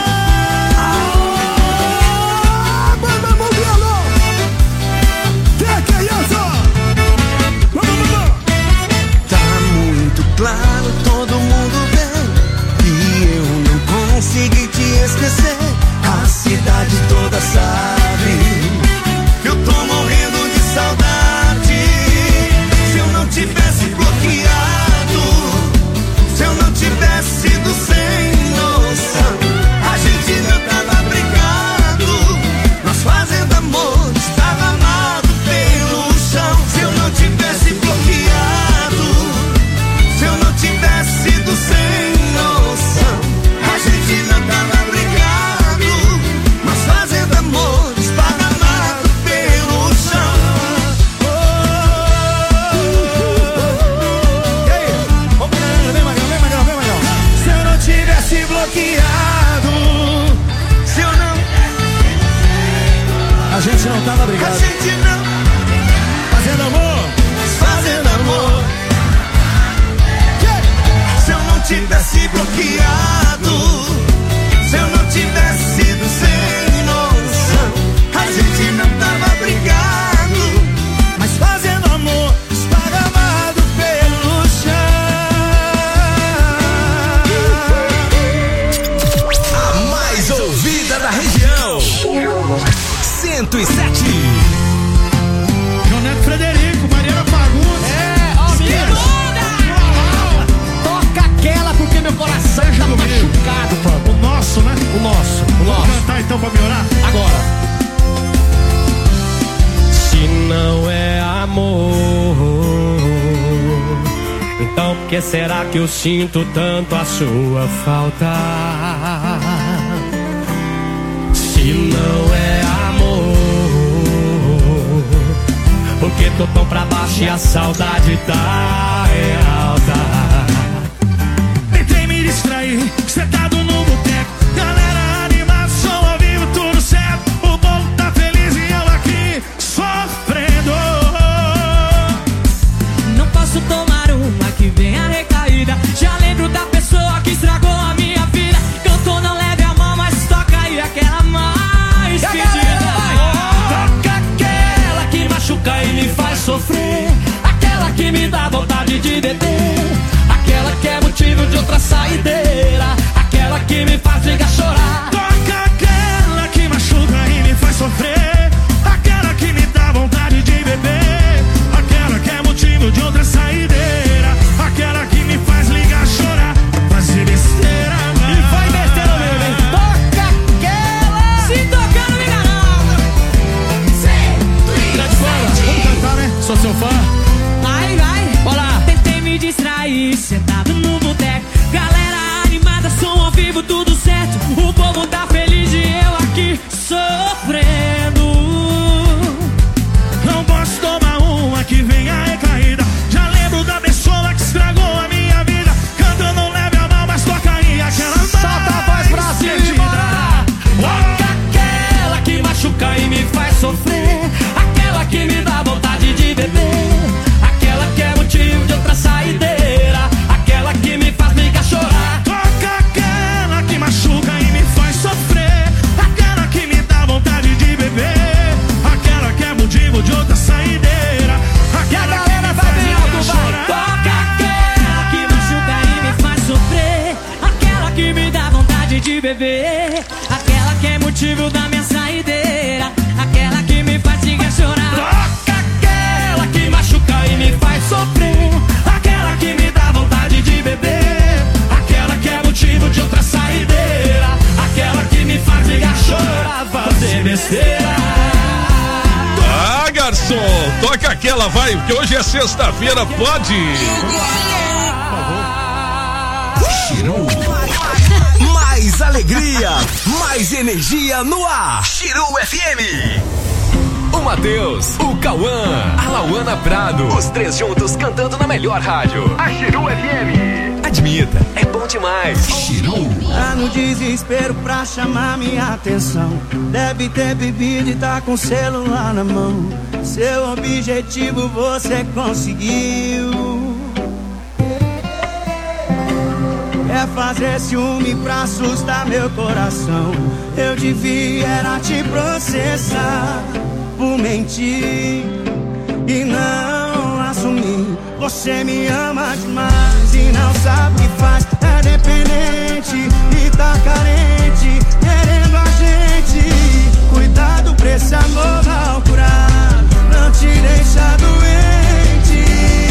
ah, banda modelo. Que que é isso? Vamos, vamos. Tá muito claro, todo mundo vê que eu não consegui te esquecer. A cidade toda sabe que eu tô morrendo de saudade. Se eu não tivesse bloqueado, se eu não tivesse sido sem noção, a gente não tava brigado, nós fazendo amor esparramado pelo chão. Se eu não tivesse bloqueado, se eu não tivesse sido sem noção, a gente não tava brigado, nós fazendo amor esparramado pelo chão. E aí? Vamos, vem, Magrão, vem, Magrão, vem, Magrão. Se eu não tivesse bloqueado, se eu não... A gente não tava brigado. A gente não... Fazendo amor, fazendo amor. Se eu não tivesse bloqueado, se eu não tivesse sido sem noção, a gente não tava brigado, mas fazendo amor esparramado pelo chão. A mais ouvida da região. cento e sete. Joneto Frederico, Mariana Fagundes. É, ó, menino. Toca aquela porque meu coração já tá machucado, pô. O nosso, né? O nosso, o Vamos nosso. cantar então pra melhorar? Agora. Se não é amor, então por que será que eu sinto tanto a sua falta? Se não é amor, por que tô tão pra baixo e a saudade tá é alta? Tentei me distrair, sentado no boteco, galera animada, Emerson, toca aquela, vai, porque hoje é sexta-feira, pode. Chiru. Mais alegria, mais energia no ar. Chiru F M. O Matheus, o Cauã, a Lauana Prado, os três juntos cantando na melhor rádio, a Chiru F M. Admita, é bom demais. Chiru. Tá no desespero pra chamar minha atenção. Deve ter bebido e tá com o celular na mão. Seu objetivo você conseguiu. É fazer ciúme pra assustar meu coração. Eu devia era te processar por mentir e não assumir. Você me ama demais e não sabe o que faz. É dependente e tá carente, querendo a gente. Cuidado pra esse amor mal curado, não te deixa doente.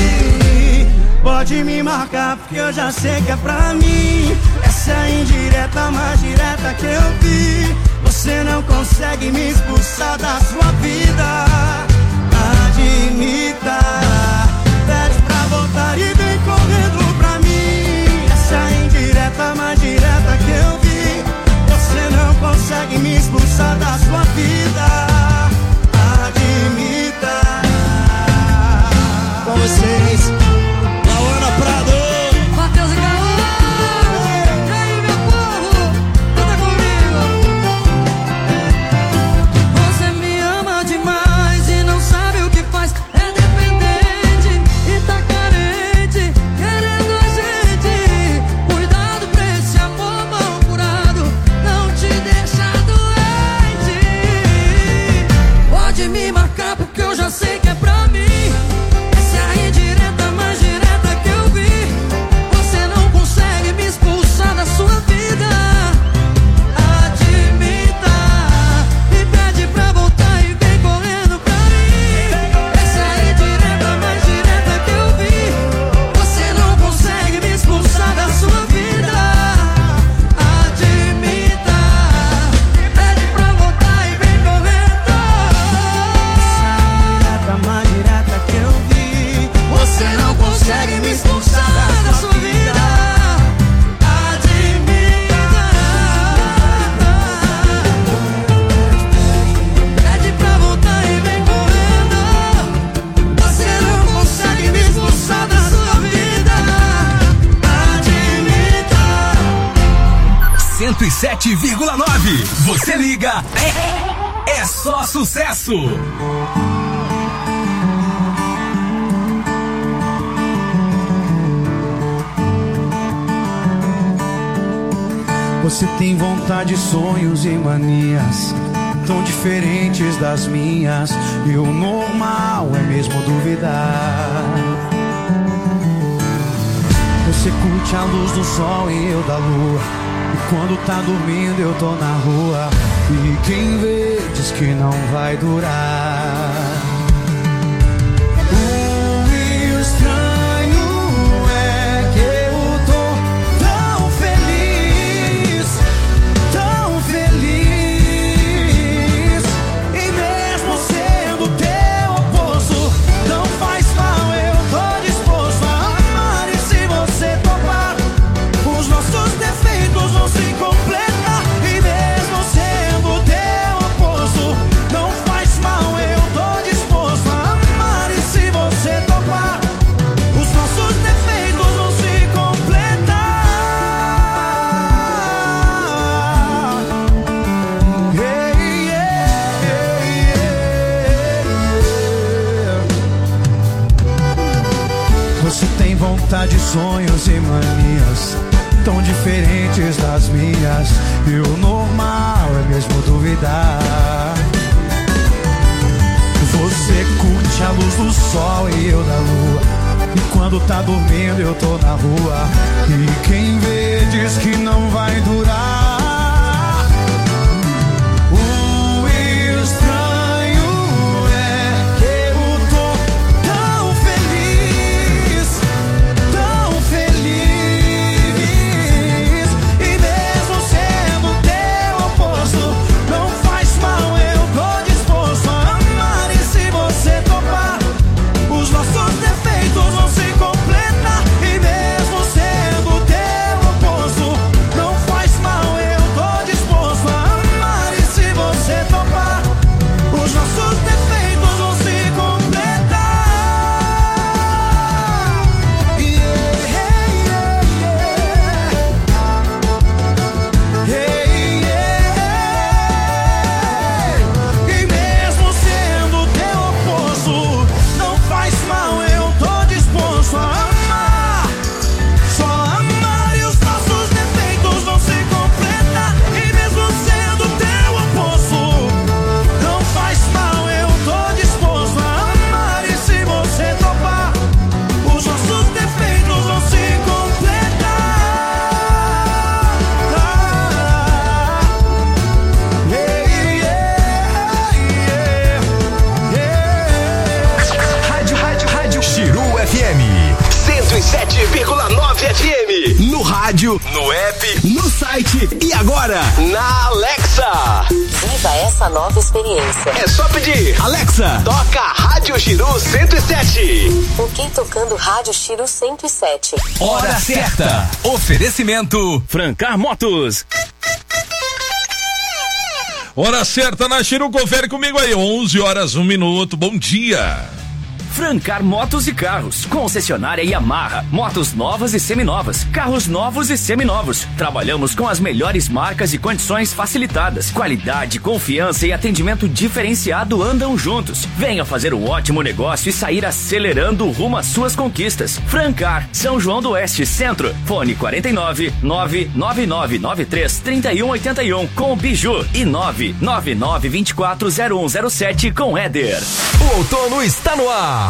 Pode me marcar porque eu já sei que é pra mim. Essa é a indireta mais direta que eu vi. Você não consegue me expulsar da sua vida. Admita, pede pra voltar e vem correndo pra mim. Essa é a indireta mais direta que eu vi. Você não consegue me expulsar da sua vida. Admita. Com vocês, Lauana Prado, Matheus e Cauã. E aí, meu povo, canta comigo. Você me ama demais e não sabe o que faz. É dependente e tá carente, querendo a gente. Cuidado pra esse amor mal curado, não te deixa doente. Pode me marcar porque eu já sei que é pra mim. Essa é a indireta mais direta que eu vi. Você não consegue me expulsar da sua vida. Admita e pede pra voltar e vem correndo pra mim. Essa é a indireta mais direta que eu vi. Você não consegue me expulsar da sua vida. Admita, pede pra voltar e vem correndo. indireta mais direta que eu vi. Você não consegue me expulsar da sua vida. Admita, pede pra voltar e vem correndo. Você não consegue me expulsar da sua vida. Admita. cento e sete vírgula nove. Você liga, é, é só sucesso. Você tem vontade, sonhos e manias tão diferentes das minhas. E o normal é mesmo duvidar. Você curte a luz do sol e eu da lua. E quando tá dormindo eu tô na rua. E quem vê diz que não vai durar. O estranho é que eu tô tão feliz, tão feliz. E mesmo sendo teu oposto, não faz mal, eu tô disposto a amar. E se você topar, os nossos defeitos vão se completar. E mesmo sendo teu oposto, não faz mal, eu tô disposto a amar. E se você topar, os nossos defeitos vão se completar. Hey, yeah, yeah. Você tem vontade, sonhos e manias tão diferentes das minhas. E o normal é mesmo duvidar. Você curte a luz do sol e eu da lua. E quando tá dormindo eu tô na rua. E quem vê diz que não vai durar. O estranho é que eu tô tão feliz, tão feliz. E mesmo sendo teu oposto, não faz mal, eu tô disposto a amar. E se você no rádio, no app, no site e agora na Alexa. Viva essa nova experiência. É só pedir, Alexa, toca Rádio Chiru cento e sete. Ok, tocando Rádio Chiru cento e sete. Hora certa. Oferecimento Francar Motos. Hora certa na Chiru, confere comigo aí, onze horas, um minuto, bom dia. Francar Motos e Carros, concessionária Yamaha, motos novas e seminovas, carros novos e seminovos. Trabalhamos com as melhores marcas e condições facilitadas. Qualidade, confiança e atendimento diferenciado andam juntos. Venha fazer um ótimo negócio e sair acelerando rumo às suas conquistas. Francar, São João do Oeste, Centro. Fone quarenta e nove, nove nove nove nove três, três um oito um com o Biju e nove nove nove dois quatro zero um zero sete com Éder. O outono está no ar.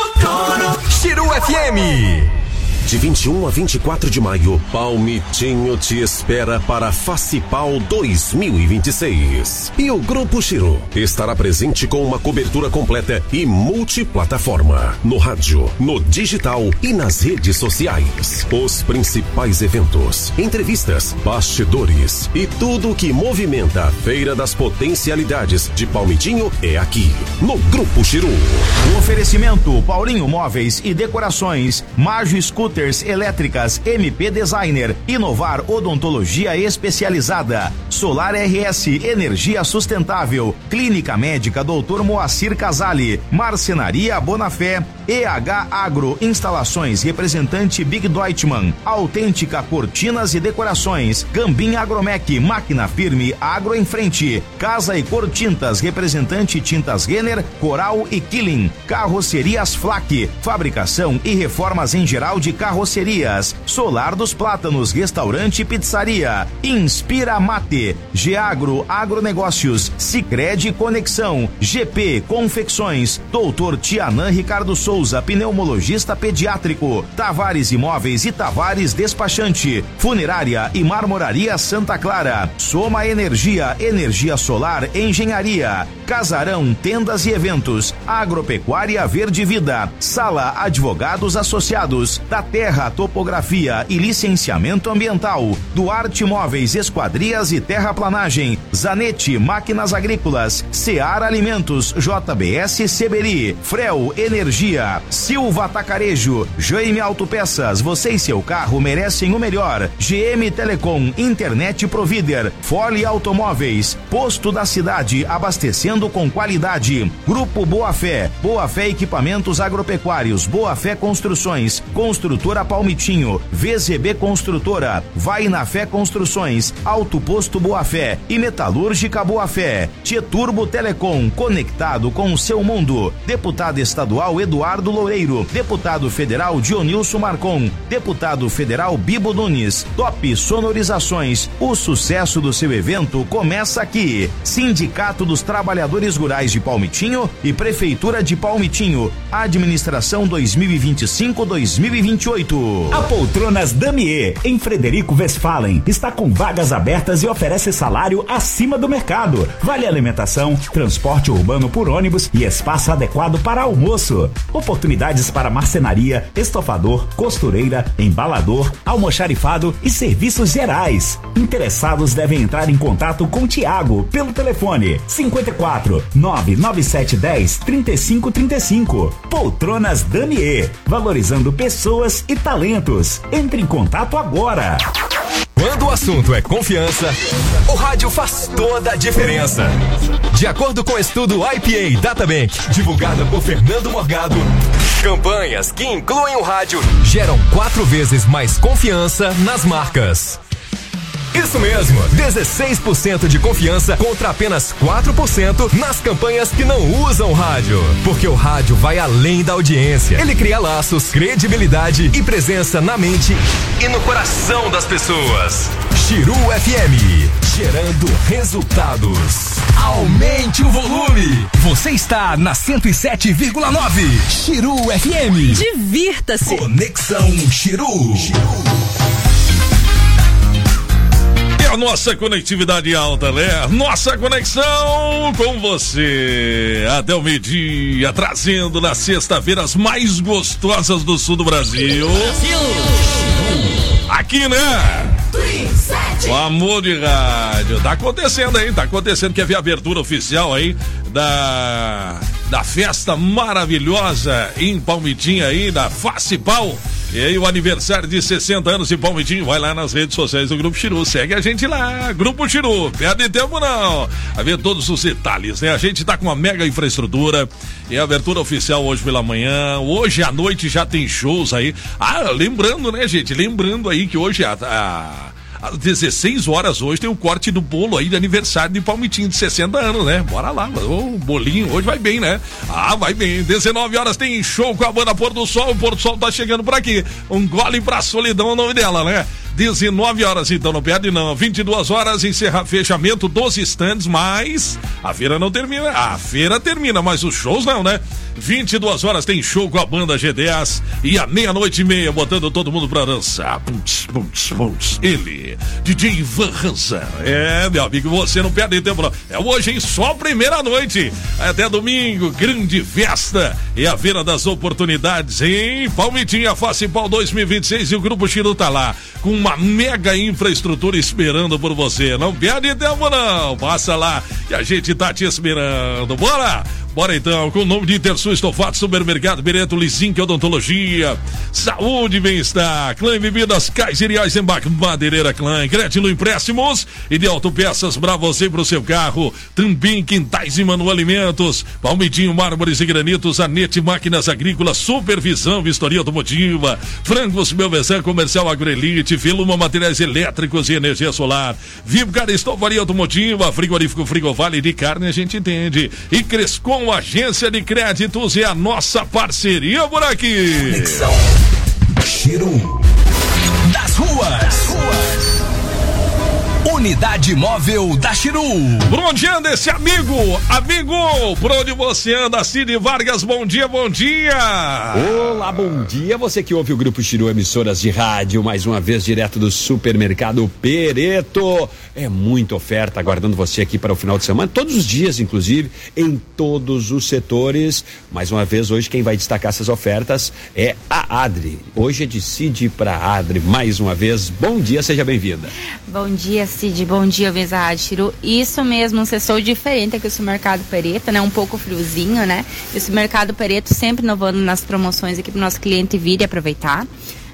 Chiru F M. De vinte e um a vinte e quatro de maio, Palmitinho te espera para Facipal dois mil e vinte e seis. E o Grupo Chiru estará presente com uma cobertura completa e multiplataforma, no rádio, no digital e nas redes sociais. Os principais eventos, entrevistas, bastidores e tudo o que movimenta a Feira das Potencialidades de Palmitinho é aqui, no Grupo Chiru. O oferecimento Paulinho Móveis e Decorações, Majo Scooter elétricas, M P Designer, Inovar Odontologia Especializada, Solar R S Energia Sustentável, Clínica Médica doutor Moacir Casali, Marcenaria Bonafé, E H Agro Instalações, representante Big Deutschmann, Autêntica Cortinas e Decorações, Gambim Agromec, Máquina Firme Agro em Frente, Casa e Cor Tintas, representante Tintas Renner, Coral e Killing, Carrocerias Flac, fabricação e reformas em geral de carrocerias, Solar dos Plátanos, Restaurante e Pizzaria, Inspira Mate, Geagro Agronegócios, Sicredi Conexão, G P Confecções, doutor Tianã Ricardo Souza, pneumologista pediátrico, Tavares Imóveis e Tavares Despachante, Funerária e Marmoraria Santa Clara, Soma Energia, Energia Solar, Engenharia, Casarão, Tendas e Eventos, Agropecuária Verde Vida, Sala Advogados Associados, da Terra Topografia e Licenciamento Ambiental, Duarte Móveis Esquadrias e Terraplanagem, Zanete Máquinas Agrícolas, Seara Alimentos, J B S Seberi, Frel Energia, Silva Atacarejo, Jaime Autopeças, você e seu carro merecem o melhor, G M Telecom, Internet Provider, Fole Automóveis, Posto da Cidade, abastecendo com qualidade, Grupo Boa Fé, Boa Fé Equipamentos Agropecuários, Boa Fé Construções, Construtora Palmitinho, V Z B Construtora, Vai na Fé Construções, Auto Posto Boa Fé e Metalúrgica Boa Fé, Tieturbo Telecom, conectado com o seu mundo, Deputado Estadual Eduardo Loureiro, Deputado Federal Dionilson Marcon, Deputado Federal Bibo Nunes, Top Sonorizações, o sucesso do seu evento começa aqui, Sindicato dos Trabalhadores Rurais de Palmitinho e Prefeitura de Palmitinho, Administração dois mil e vinte e cinco a dois mil e vinte e oito. A Poltronas Damier, em Frederico Westphalen, está com vagas abertas e oferece salário acima do mercado. Vale alimentação, transporte urbano por ônibus e espaço adequado para almoço. Oportunidades para marcenaria, estofador, costureira, embalador, almoxarifado e serviços gerais. Interessados devem entrar em contato com o Tiago pelo telefone cinquenta e quatro, nove nove sete um zero, trinta e cinco trinta e cinco. Poltronas Damier, valorizando pessoas e talentos. Entre em contato agora. Quando o assunto é confiança, o rádio faz toda a diferença. De acordo com o estudo I P A Databank, divulgado por Fernando Morgado, campanhas que incluem o rádio geram quatro vezes mais confiança nas marcas. Isso mesmo, dezesseis por cento de confiança contra apenas quatro por cento nas campanhas que não usam rádio. Porque o rádio vai além da audiência. Ele cria laços, credibilidade e presença na mente e no coração das pessoas. Chiru F M, gerando resultados. Aumente o volume. Você está na cento e sete vírgula nove. Chiru F M. Divirta-se. Conexão Chiru. A nossa conectividade alta, né? Nossa conexão com você até o meio-dia, trazendo na sexta-feira as mais gostosas do sul do Brasil. Brasil. Aqui, né? O amor de rádio. Tá acontecendo aí, tá acontecendo. Quer ver a abertura oficial aí da, da festa maravilhosa em Palmitinha aí, da Facipal. E aí o aniversário de sessenta anos em Palmitinho, vai lá nas redes sociais do Grupo Chiru, segue a gente lá, Grupo Chiru, perde tempo não, a ver todos os detalhes, né? A gente tá com uma mega infraestrutura, e a abertura oficial hoje pela manhã, hoje à noite já tem shows aí, ah, lembrando, né, gente, lembrando aí que hoje a... a às dezesseis horas hoje tem o corte do bolo aí de aniversário de Palmitinho de sessenta anos, né? Bora lá, o bolinho hoje vai bem, né? Ah, vai bem. dezenove horas tem show com a banda Pôr do Sol. O Pôr do Sol tá chegando por aqui. Um gole pra solidão é o nome dela, né? dezenove horas, então não perde não. vinte e duas horas, encerra fechamento dos stands, mas a feira não termina. A feira termina, mas os shows não, né? vinte e duas horas tem show com a banda G dez e à meia-noite e meia, botando todo mundo pra dançar. Puts, puts, puts. Ele, D J Ivan Hansa. É, meu amigo, você não perde tempo não. É hoje, hein? Só primeira noite. Até domingo, grande festa. E a Feira das Oportunidades em Palmitinha, Facipal dois mil e vinte e seis, e o Grupo Chiru tá lá com uma mega infraestrutura esperando por você. Não perde tempo não. Passa lá que a gente tá te esperando. Bora! Bora então, com o nome de Intersul Estofado, Supermercado Bereto, Lizink Odontologia, Saúde e Bem-Estar, Clã Bebidas, Kaiser e Eisenbach, Madeireira Clã, Crédito Empréstimos e de autopeças pra você e pro seu carro, também Quintais e Manu Alimentos, Palmitinho Mármores e Granitos, Anete Máquinas Agrícolas, Supervisão Vistoria Automotiva, Frangos Belvezan Comercial Agroelite, Filuma Materiais Elétricos e Energia Solar, Vivcar Estovaria Automotiva, Frigorífico Frigovale de Carne a gente entende, e Crescom Agência de Créditos é a nossa parceria por aqui. Conexão Chiru das ruas. ruas. Unidade Móvel da Chiru. Por onde anda esse amigo? Amigo, por onde você anda? Cid Vargas, bom dia, bom dia. Olá, bom dia. Você que ouve o Grupo Chiru Emissoras de Rádio, mais uma vez direto do Supermercado Pereto. É muita oferta aguardando você aqui para o final de semana, todos os dias, inclusive, em todos os setores. Mais uma vez, hoje quem vai destacar essas ofertas é a Adri. Hoje é de Cid para Adri, mais uma vez. Bom dia, seja bem-vinda. Bom dia, Cid, bom dia, Veza Rádio Chiru. Isso mesmo, um sessão diferente aqui do Supermercado Pereto, né? Um pouco friozinho, né? E o Supermercado Pereto sempre inovando nas promoções aqui para o nosso cliente vir e aproveitar.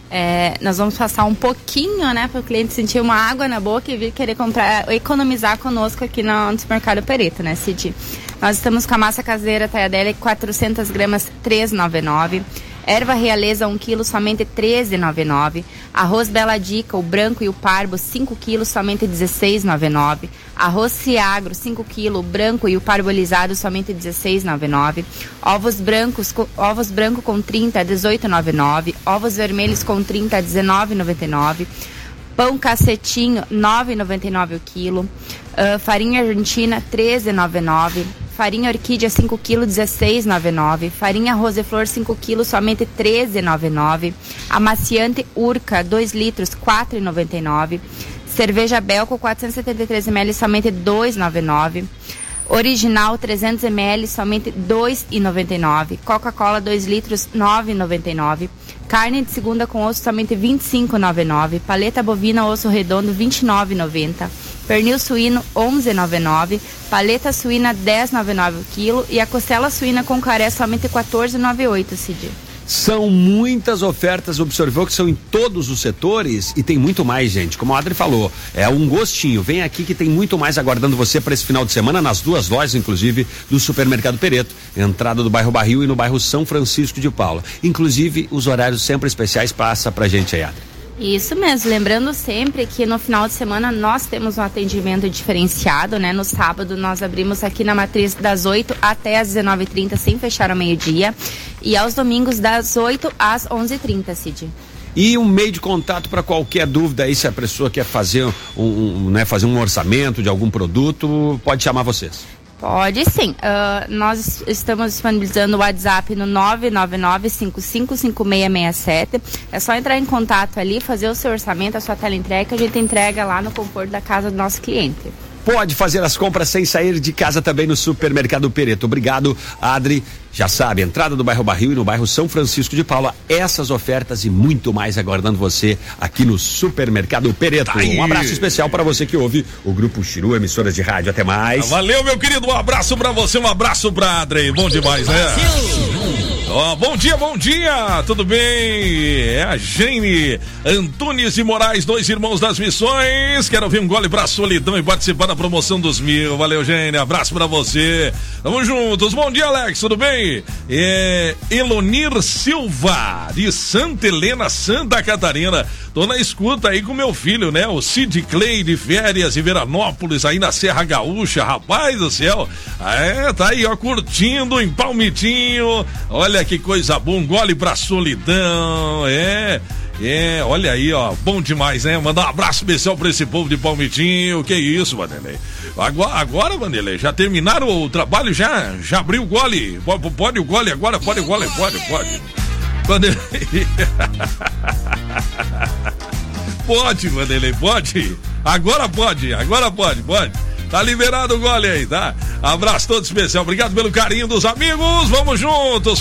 É, nós vamos passar um pouquinho, né, para o cliente sentir uma água na boca e vir querer comprar, economizar conosco aqui no, no Supermercado Pereto, né, Cid? Nós estamos com a massa caseira Taiadela, quatrocentas gramas, três reais e noventa e nove centavos. Erva realeza, um quilo, somente treze reais e noventa e nove centavos. Arroz Bela Dica, o branco e o parbo, cinco quilos, somente dezesseis reais e noventa e nove centavos. Arroz Ciagro, cinco quilos, o branco e o parbolizado, somente dezesseis reais e noventa e nove centavos. Ovos brancos, ovos branco com trinta, dezoito reais e noventa e nove centavos. Ovos vermelhos com trinta, dezenove reais e noventa e nove centavos. Pão cacetinho, nove reais e noventa e nove centavos o quilo. Uh, farinha argentina, treze reais e noventa e nove centavos. Farinha orquídea cinco quilos, dezesseis reais e noventa e nove centavos. Farinha Roseflor cinco quilos, somente treze reais e noventa e nove centavos. Amaciante Urca dois litros, quatro reais e noventa e nove centavos. Cerveja Belco quatrocentos e setenta e três mililitros, somente dois reais e noventa e nove centavos. Original trezentos mililitros, somente dois reais e noventa e nove centavos. Coca-Cola dois litros, nove reais e noventa e nove centavos. Carne de segunda com osso, somente vinte e cinco reais e noventa e nove centavos. Paleta bovina osso redondo, vinte e nove reais e noventa centavos. Pernil suíno, onze reais e noventa e nove centavos. Paleta suína, dez reais e noventa e nove centavos o quilo. E a costela suína com caré, somente quatorze reais e noventa e oito centavos, Cid. São muitas ofertas, observou que são em todos os setores e tem muito mais, gente. Como a Adri falou, é um gostinho. Vem aqui que tem muito mais aguardando você para esse final de semana, nas duas lojas, inclusive, do Supermercado Pereto. Entrada do bairro Barril e no bairro São Francisco de Paula. Inclusive, os horários sempre especiais, passa pra gente aí, Adri. Isso mesmo, lembrando sempre que no final de semana nós temos um atendimento diferenciado, né? No sábado nós abrimos aqui na Matriz das oito até as dezenove e trinta, sem fechar ao meio-dia, e aos domingos das oito às onze e trinta, Cid. E um meio de contato para qualquer dúvida aí, se a pessoa quer fazer um, um, né, fazer um orçamento de algum produto, pode chamar vocês. Pode sim, uh, nós estamos disponibilizando o WhatsApp no nove nove nove, cinco cinco cinco seis seis sete. É só entrar em contato ali, fazer o seu orçamento, a sua teleentrega, que a gente entrega lá no conforto da casa do nosso cliente. pode fazer as compras sem sair de casa também no Supermercado Pereto. Obrigado, Adri. Já sabe, entrada do bairro Barril e no bairro São Francisco de Paula, essas ofertas e muito mais aguardando você aqui no Supermercado Pereto. Tá aí. Um abraço especial para você que ouve o Grupo Chiru, emissoras de rádio. Até mais. Valeu, meu querido. Um abraço pra você, um abraço pra Adri. Bom demais, né? Ó, oh, bom dia, bom dia, tudo bem? É a Jane Antunes de Moraes, dois irmãos das missões. Quero ouvir um gole pra solidão e participar da promoção dos mil. Valeu, Jane, abraço pra você. Tamo juntos. Bom dia, Alex, tudo bem? É Elonir Silva, de Santa Helena, Santa Catarina. Tô na escuta aí com meu filho, né? O Cid Clay, de férias em Veranópolis, aí na Serra Gaúcha. Rapaz do céu. É, tá aí, ó, curtindo em Palmitinho. Olha que coisa boa, um gole pra solidão. É, é, olha aí, ó, bom demais, né? Mandar um abraço especial pra esse povo de Palmitinho. Que isso, Vanderlei? Agora, agora, Vanderlei, já terminaram o trabalho? Já, já abriu o gole? Pode, pode o gole agora? Pode o gole? Pode, pode. Vanderlei. Pode, Vanderlei, pode. Agora pode, agora pode, pode. Tá liberado o gole aí, tá? Abraço todo especial. Obrigado pelo carinho dos amigos. Vamos juntos.